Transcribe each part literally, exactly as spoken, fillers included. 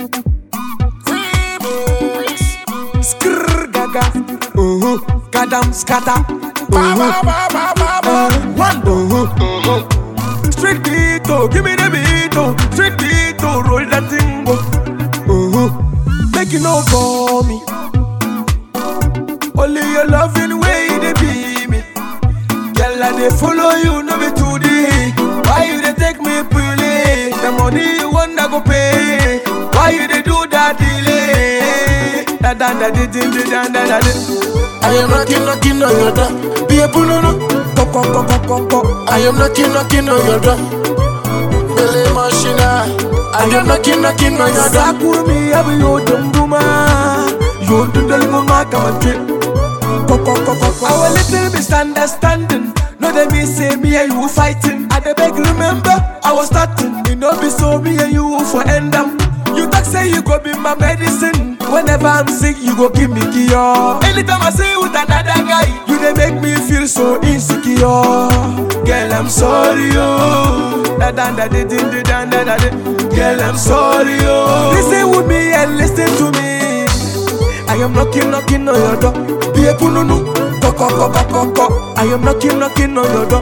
Remix. Skrrr gaga. Uh-huh. Gadam scatter. Uh-huh. One uh-huh. Street beat, oh, give me the beat, oh. Street beat, oh, roll that thing, oh. Uh-huh. Make you know for me. Only your loving way they be me. Girl, I they follow you, no be to the. Why you they take me pulling? The money you want I go pay. Why you they do that delay? Da da da da da da da da da. I am knocking, knocking on your door. Be a punono. Ko ko ko ko ko ko. I am knocking, knocking on your door. Billy Machina. I am knocking, knocking on your door. Sakurumi abu yo dumbuma. Yo dundal mama kamante. Ko ko ko ko ko. Our little misunderstanding. No they me say me and you fighting. I dey beg remember I was starting. You know be so me and you for end up. You talk say you go be my medicine. Whenever I'm sick, you go give me cure. Anytime I see you with another guy, you they make me feel so insecure. Girl, I'm sorry, oh. Da da da da da da da da da. Girl, I'm sorry, oh. Listen with me and listen to me. I am knocking, knocking on your door. Be a pununu, ko ko ko ko ko ko. I am knocking, knocking on your door.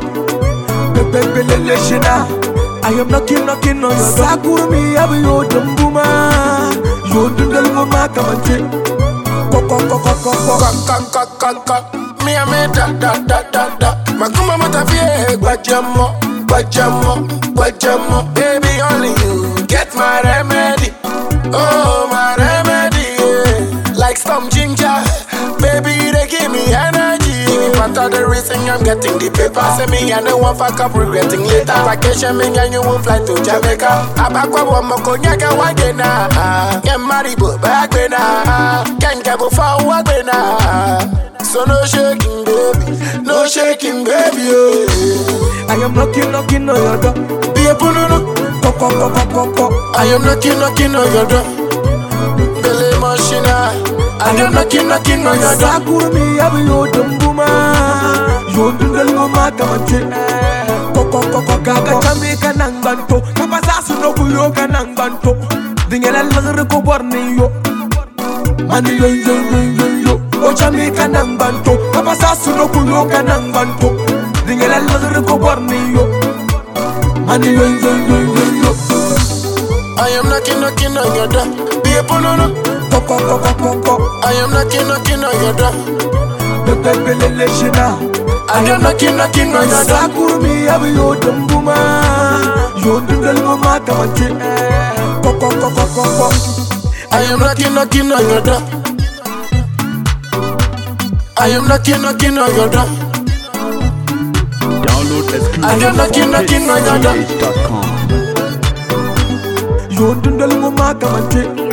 Be be be le le shina. I am knocking, knocking on your door. Sakurumi abu yo dumbuma. Yo dundal mama kamante. Ko ko ko ko ko ko. Ka ka ka ka. Me a me da da da da da. Makuma matafie guajamo, guajamo, guajamo. Baby only you get my remedy. Oh my remedy, yeah. Like some ginger. Baby they give me energy. Part of the reason I'm getting the paper. Say me and the one fuck up regretting later. Vacation me and you won't fly to Jamaica. Abakwa wamo konyaka wagena. Get married but back when I can't get before wagena. So no shaking baby, no shaking baby. Oh. I am knocking, knocking on your door. Be a punono, ko ko ko ko ko ko. I am knocking, knocking on your door. Billy Machina. I am knocking, knocking on your door. Sakurumi abu yo dumbuma. Yo dundal mama kamante. Ko ko ko ko gaga chami kanang banto. Kapasa suno kuyo kanang banto. Dingela lagre ko borni yo. Mani yo yo yo yo yo. O chami kanang banto. Kapasa suno kuyo kanang banto. Dingela lagre ko borni yo. Mani yo yo yo yo yo. I am knocking, knocking on your door. Be a punono. Ko ko ko ko ko ko. I am knocking, knocking on your door. Be be be le le shina. I am knocking, knocking on your door. Sakurumi abu yo dumbuma. Yo dundal mama kamante. Ko ko ko ko ko ko. I am knocking, knocking on your door. I am knocking, knocking on your door. Download exclusive I am knocking, knocking on your door. dot com. Yo dundal mama kamante.